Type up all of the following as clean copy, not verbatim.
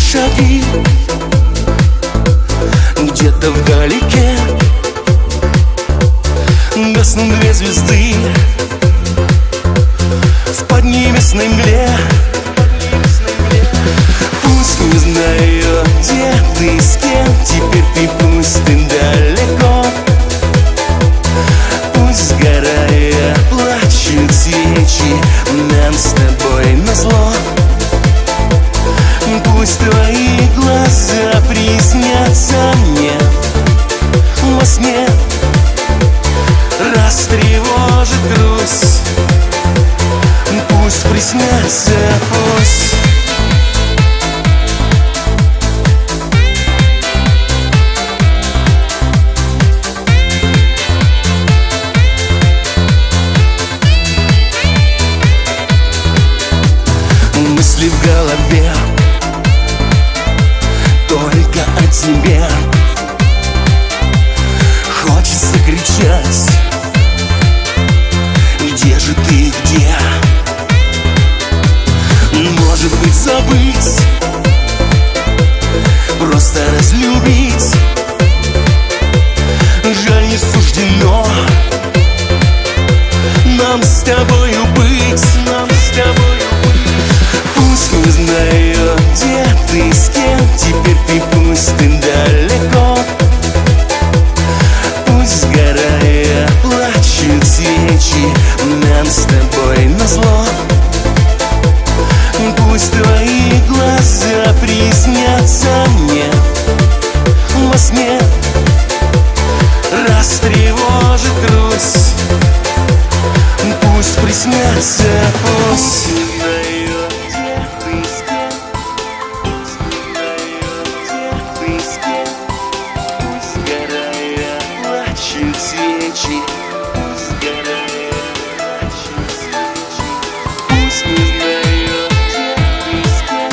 шаги где-то вдалеке гаснут две звезды в поднебесной мгле. Пусть не знаю, где ты, с кем, теперь ты, пусть ты далеко. Пусть сгорая плачут свечи нам с тобой назло. Пусть твои глаза приснятся мне во сне, растревожит грусть. Пусть приснятся, пусть. Мысли в голове только о тебе. Хочется кричать: где же ты, где? Может быть, забыть, просто разлюбить. Жаль, не суждено нам с тобою быть, нам с тобою быть. Пусть не знаю, где ты, с кем, теперь ты, пусть ты далеко. Пусть сгорая плачут свечи нам с тобой назло. Пусть твои глаза приснятся мне во сне, растревожит грусть. Пусть приснятся, пусть. Свечи, пусть сгорают, плачут свечи. Пусть не знаю, где ты, с кем,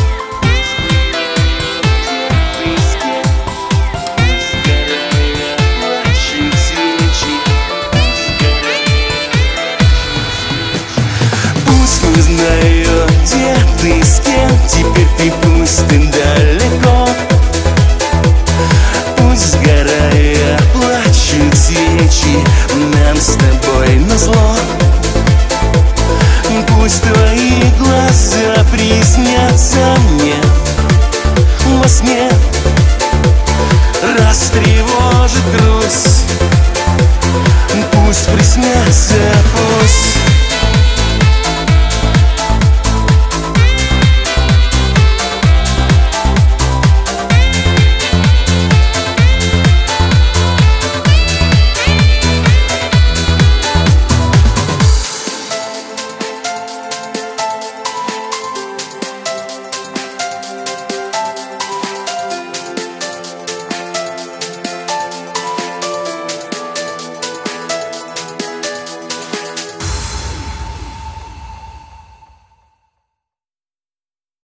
пусть не знаю, где ты, с кем. Пусть сгорают, плачут свечи. Пусть не знаю, где ты, с кем, теперь ты, пусть ты далеко. Пусть сгорая плачут свечи нам с тобой назло.